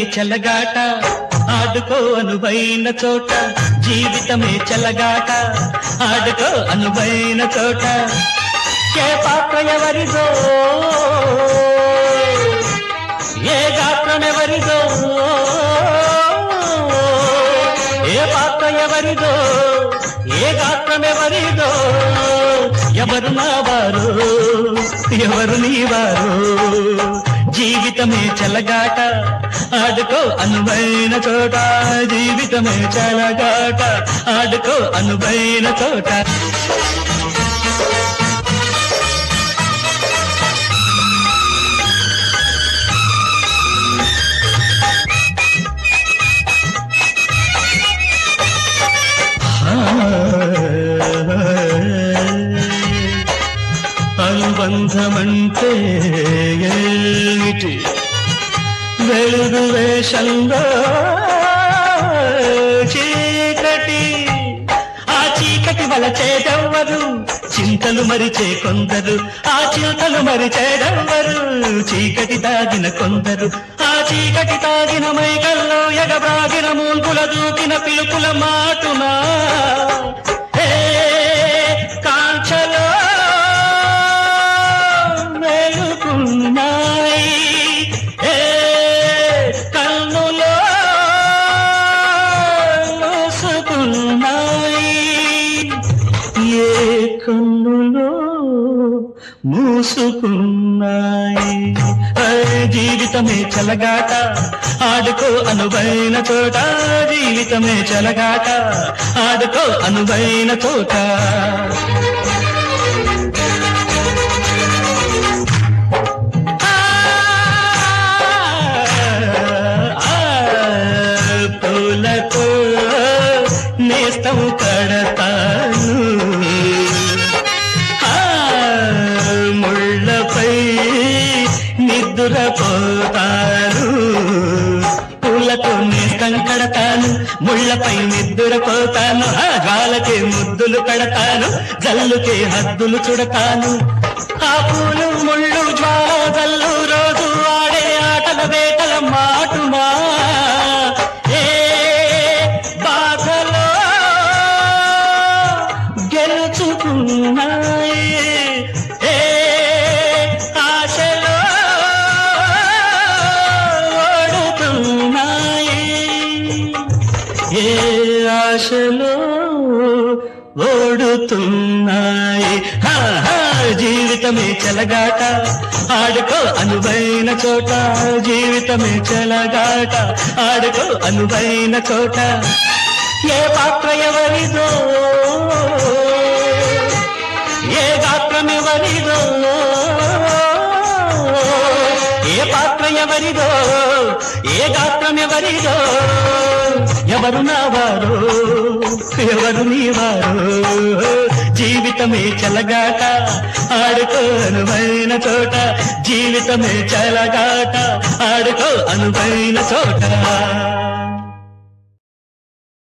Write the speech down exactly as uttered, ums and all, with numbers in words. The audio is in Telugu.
చెలగాట ఆడుకో అనువైన చోట జీవితమే చెలగాట ఆడుకో అనువైన చోట ఏ పాత్ర ఎవరిదో ఏ గాత్రం ఎవరిదో ఏ పాత్ర ఎవరిదో ఏ గాత్రం ఎవరిదో ఎవరు నా వారు ఎవరు నీ వారు జీవితమే చెలగాట ఆడుకో అనువైన చోట జీవితమే చెలగాట ఆడుకో అనువైన చోట అనుబంధమంటే ఏమిటి వెలుగు వేషంలో చీకటి ఆ చీకటి వలచేదెవ్వరు చింతలు మరిచే కొందరు ఆ చింతలు మరిచేదెవ్వరు చీకటి తాగిన కొందరు ఆ చీకటి తాగిన మైకల్లో ఎగబ్రాగిన మూల్పుల దూకిన పిలుపుల మాటునా కాంచలో కన్నులో మూసుకున్నాయి జీవితమే చెలగాట ఆడుకో అనువైన చోట జీవితమే చెలగాట ఆడుకో అనువైన చోట పూలతో నేస్తం కడతాను ముళ్ళపై నిద్దురపోతాను పూలతో నేస్తం కడతాను ముళ్ళపై నిద్దురపోతాను గాలకే ముద్దులు కడతాను జల్లుకే హద్దులు చుడతాను ఆ పూలు ముళ్ళు జ్వాల జల్లు రోజు ఆడే ఆటల వేటల మాటుమా ఏ బాధలో గెలుచుకున్నాయి ఏ ఆశలో ఓడుతున్నాయి ఏ ఆశలో ఓడుతున్నాయి జీవితమే చెలగాట ఆడుకో అనువైన చోట జీవితమే చెలగాట ఆడుకో అనువైన చోట ఏ పాత్ర ఎవరిదో ఏ గాత్రం ఎవరిదో ఏ పాత్ర ఎవరిదో ఏ గాత్రం ఎవరిదో ఎవరు నా వారు ఎవరు నీ వారు జీవితమే చెలగాట ఆడుకో అనువైన చోట జీవితమే చెలగాట ఆడుకో అనువైన చోట